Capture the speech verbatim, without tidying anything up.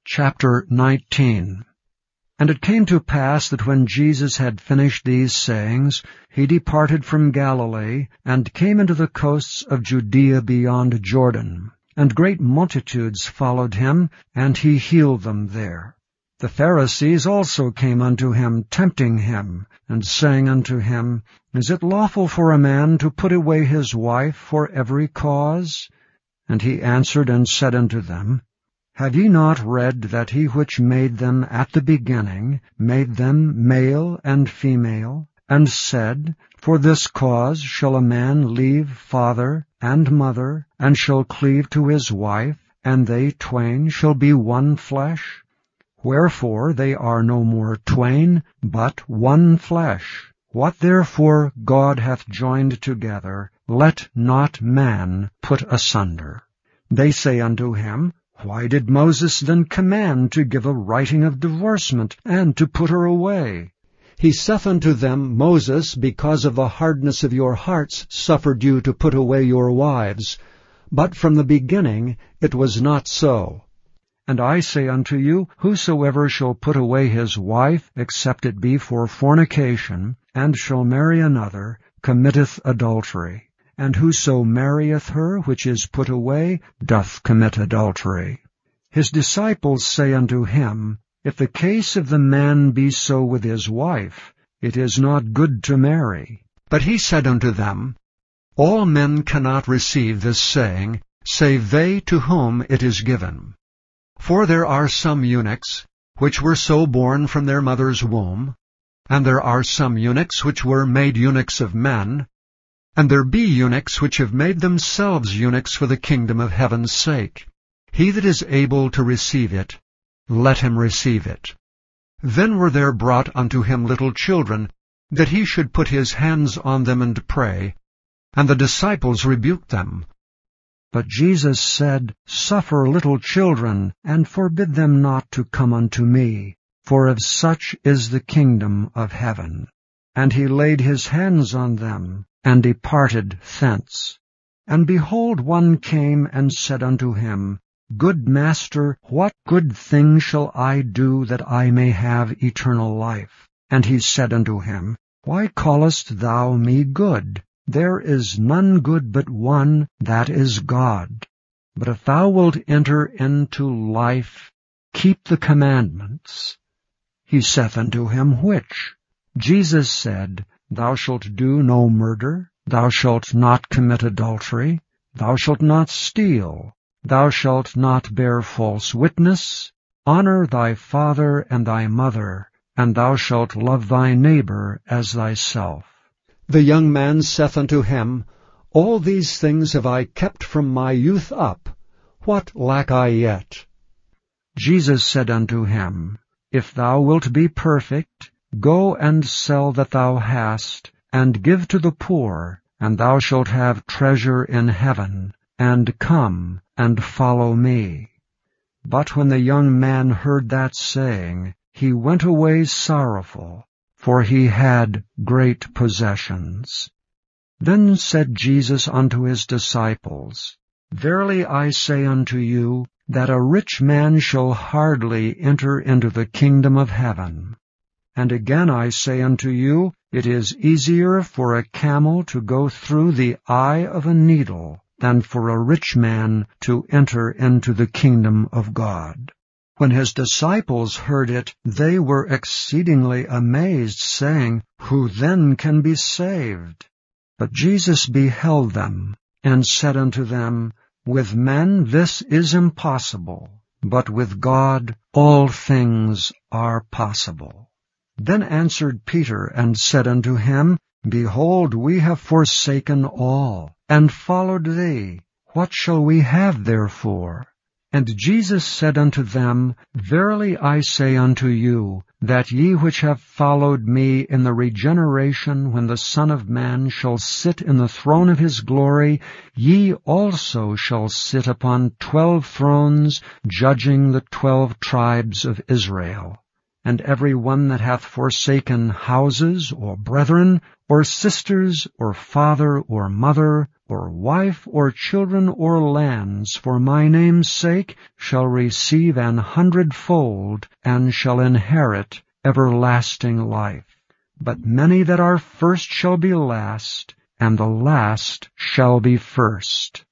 Chapter nineteen. And it came to pass that when Jesus had finished these sayings, he departed from Galilee, and came into the coasts of Judea beyond Jordan. And great multitudes followed him, and he healed them there. The Pharisees also came unto him, tempting him, and saying unto him, Is it lawful for a man to put away his wife for every cause? And he answered and said unto them, Have ye not read that he which made them at the beginning made them male and female, and said, For this cause shall a man leave father and mother, and shall cleave to his wife, and they twain shall be one flesh? Wherefore they are no more twain, but one flesh. What therefore God hath joined together, let not man put asunder. They say unto him, Why did Moses then command to give a writing of divorcement, and to put her away? He saith unto them, Moses, because of the hardness of your hearts, suffered you to put away your wives. But from the beginning it was not so. And I say unto you, Whosoever shall put away his wife, except it be for fornication, and shall marry another, committeth adultery. And whoso marrieth her which is put away doth commit adultery. His disciples say unto him, If the case of the man be so with his wife, it is not good to marry. But he said unto them, All men cannot receive this saying, save they to whom it is given. For there are some eunuchs, which were so born from their mother's womb, and there are some eunuchs which were made eunuchs of men, and there be eunuchs which have made themselves eunuchs for the kingdom of heaven's sake. He that is able to receive it, let him receive it. Then were there brought unto him little children, that he should put his hands on them and pray. And the disciples rebuked them. But Jesus said, Suffer little children, and forbid them not to come unto me, for of such is the kingdom of heaven. And he laid his hands on them, and departed thence. And behold, one came and said unto him, Good Master, what good thing shall I do that I may have eternal life? And he said unto him, Why callest thou me good? There is none good but one, that is God. But if thou wilt enter into life, keep the commandments. He saith unto him, Which? Jesus said, Thou shalt do no murder, thou shalt not commit adultery, thou shalt not steal, thou shalt not bear false witness, honor thy father and thy mother, and thou shalt love thy neighbor as thyself. The young man saith unto him, All these things have I kept from my youth up. What lack I yet? Jesus said unto him, If thou wilt be perfect, go and sell that thou hast, and give to the poor, and thou shalt have treasure in heaven, and come and follow me. But when the young man heard that saying, he went away sorrowful, for he had great possessions. Then said Jesus unto his disciples, Verily I say unto you, that a rich man shall hardly enter into the kingdom of heaven. And again I say unto you, it is easier for a camel to go through the eye of a needle than for a rich man to enter into the kingdom of God. When his disciples heard it, they were exceedingly amazed, saying, Who then can be saved? But Jesus beheld them, and said unto them, With men this is impossible, but with God all things are possible. Then answered Peter, and said unto him, Behold, we have forsaken all, and followed thee. What shall we have therefore? And Jesus said unto them, Verily I say unto you, that ye which have followed me in the regeneration, when the Son of Man shall sit in the throne of his glory, ye also shall sit upon twelve thrones, judging the twelve tribes of Israel. And every one that hath forsaken houses, or brethren, or sisters, or father, or mother, or wife, or children, or lands, for my name's sake, shall receive an hundredfold, and shall inherit everlasting life. But many that are first shall be last, and the last shall be first.